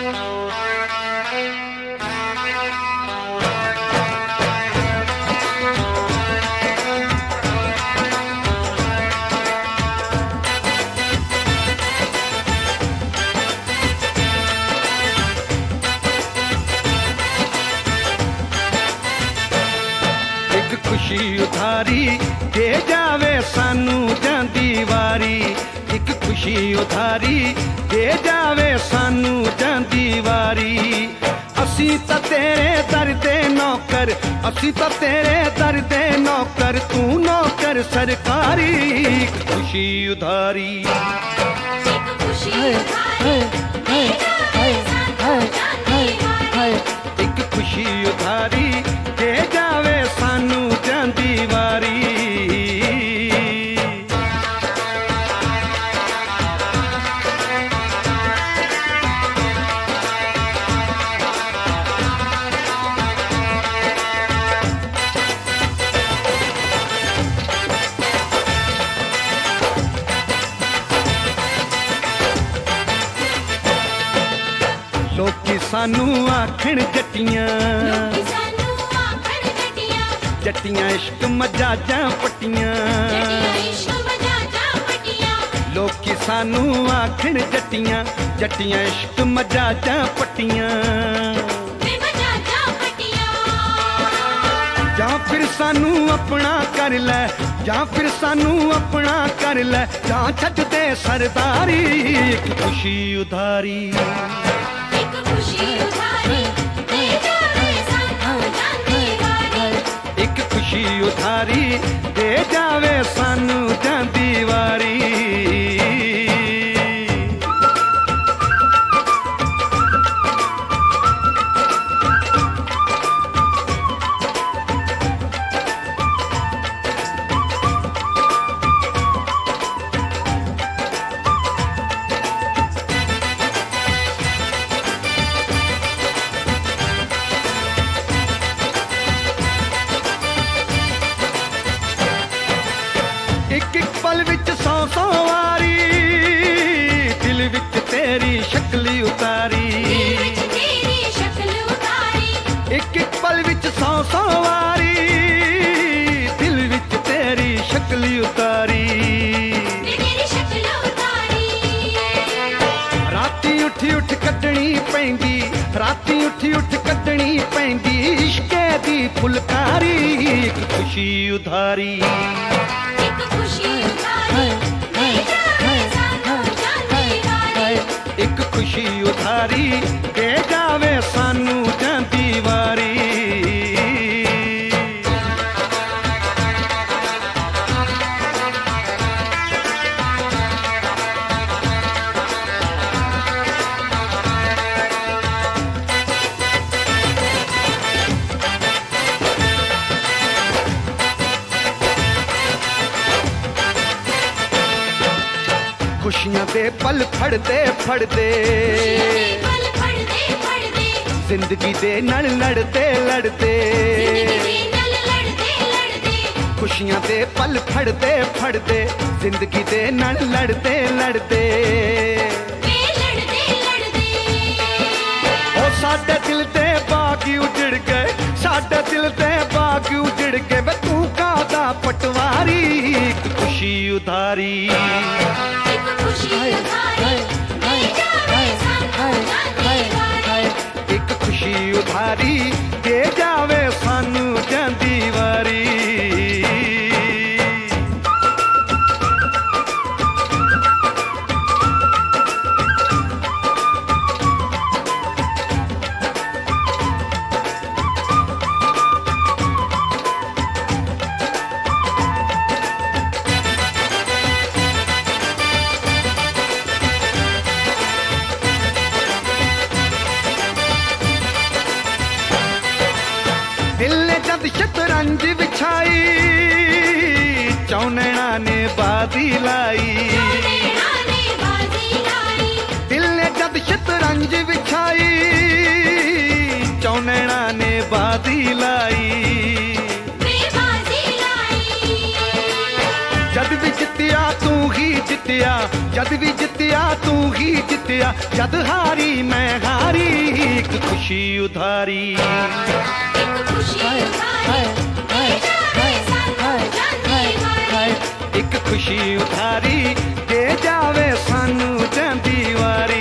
खुशी उधारी दे जावे सानू जांदी वारी, एक खुशी उधारी दे जावे सानू जांदी वारी। असी तां तेरे दर दे नौकर, असी तां तेरे दर दे नौकर, तू नौकर सरकारी। एक खुशी उधारी, एक खुशी उधारी दे जावे सानू जांदी वारी, एक खुशी उधारी दे जावे सानू जांदी वारी। लोकी सानू आखण जट्टियां, जट्टियां इश्क मजाजां पट्टियां, लोकी सानू आखण जट्टियां, जट्टियां इश्क मजाजां पट्टियां। जां फिर सानू अपना कर लै, जां फिर सानू अपना कर लै, जां छड्ड दे सरदारी। एक खुशी उधारी, एक खुशी उधारी दे जावे सानू जांदी वारी, एक खुशी उधारी दे जावे सानू जांदी वारी। एक एक पल विच सौ सौ वारी दिल विच तेरी शक्ल उतारी, एक एक पल विच सौ सौ वारी दिल विच तेरी शक्ल उतारी। राती उठी उठ कड्डनी पैंदी, राती उठी उठ कड्डनी पैंदी इश्के दी फुलकारी। एक खुशी उधारी, एक खुशी उधारी दे जावे सानू जांदी वारी। खुशियां दे पल फड़दे फड़दे, जिंदगी दे नल लड़ते लड़ते, खुशियां दे पल फड़दे फड़दे, जिंदगी दे नल लड़ते लड़ते। ओ साडे दिल दे बाग उजड़ गए, साडे दिल दे बाग उजड़ गए, वे तू कादा पटवारी। एक खुशी उधारी, एक खुशी उधारी दे जावे सानू जांदी वारी, एक खुशी उधारी दे जावे सानू जांदी वारी। दिल ने जब शतरंज बिछाई, चौनैना ने बाजी लाई, दिल ने जब शतरंज बिछाई, चौनैना ने बाजी लाई। जद भी जितिया तू ही जित ਜਿੱਤਿਆ ਜਦ ਵੀ ਜਿੱਤਿਆ ਤੂੰ ਹੀ ਜਿੱਤਿਆ ਜਦ ਹਾਰੀ ਮੈਂ ਹਾਰੀ ਇੱਕ ਖੁਸ਼ੀ ਉਧਾਰੀ ਇੱਕ ਖੁਸ਼ੀ ਉਧਾਰੀ ਦੇ ਜਾਵੇ ਸਾਨੂੰ ਜਾਂਦੀ ਵਾਰੀ ਇੱਕ ਖੁਸ਼ੀ ਉਧਾਰੀ ਦੇ ਜਾਵੇ ਸਾਨੂੰ ਜਾਂਦੀ ਵਾਰੀ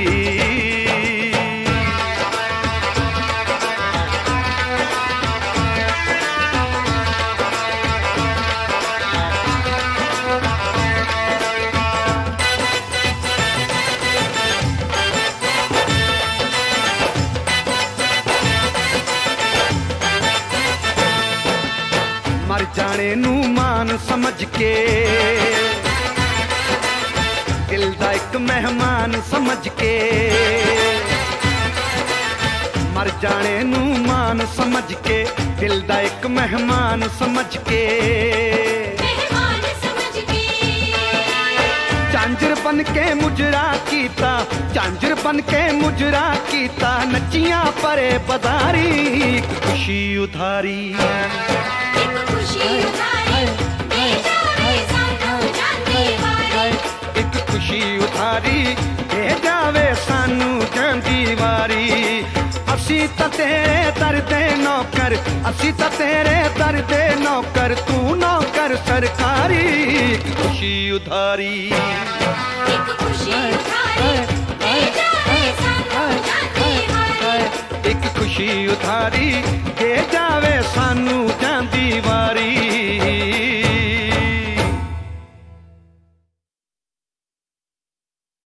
ਮਰ ਜਾਣੇ ਨੂੰ ਮਾਨ ਸਮਝ ਕੇ ਦਿਲ ਦਾ ਇੱਕ ਮਹਿਮਾਨ ਸਮਝ ਕੇ ਮਰ ਜਾਣੇ ਨੂੰ ਮਾਨ ਸਮਝ ਕੇ ਦਿਲ ਦਾ ਇੱਕ ਮਹਿਮਾਨ ਸਮਝ ਕੇ ਮਹਿਮਾਨ ਸਮਝ ਕੇ ਝਾਂਜਰ ਬਨ ਕੇ ਮੁਜਰਾ ਕੀਤਾ ਝਾਂਜਰ ਬਨ ਕੇ ਮੁਜਰਾ ਕੀਤਾ ਨੱਚੀਆਂ ਪਰੇ ਪਧਾਰੀ ਇੱਕ ਖੁਸ਼ੀ ਉਧਾਰੀ ਇੱਕ ਖੁਸ਼ੀ ਉਧਾਰੀ ਦੇ ਜਾਵੇ ਸਾਨੂੰ ਜਾਂਦੀ ਵਾਰੀ ਇੱਕ ਖੁਸ਼ੀ ਉਧਾਰੀ ਦੇ ਜਾਵੇ ਸਾਨੂੰ ਜਾਂਦੀ ਵਾਰੀ ਅਸੀਂ ਤਾਂ ਤੇਰੇ ਦਰ ਦੇ ਨੌਕਰ ਅਸੀਂ ਤਾਂ ਤੇਰੇ ਦਰ ਦੇ ਨੌਕਰ ਤੂੰ ਨੌਕਰ ਸਰਕਾਰੀ ਇੱਕ ਖੁਸ਼ੀ ਉਧਾਰੀ ਇੱਕ ਖੁਸ਼ੀ ਉਧਾਰੀ ਦੇ ਜਾਵੇ ਸਾਨੂੰ ਜਾਂਦੀ ਵਾਰੀ ਇੱਕ ਖੁਸ਼ੀ ਉਧਾਰੀ ਦੇ ਜਾਵੇ ਸਾਨੂੰ ਜਾਂਦੀ ਵਾਰੀ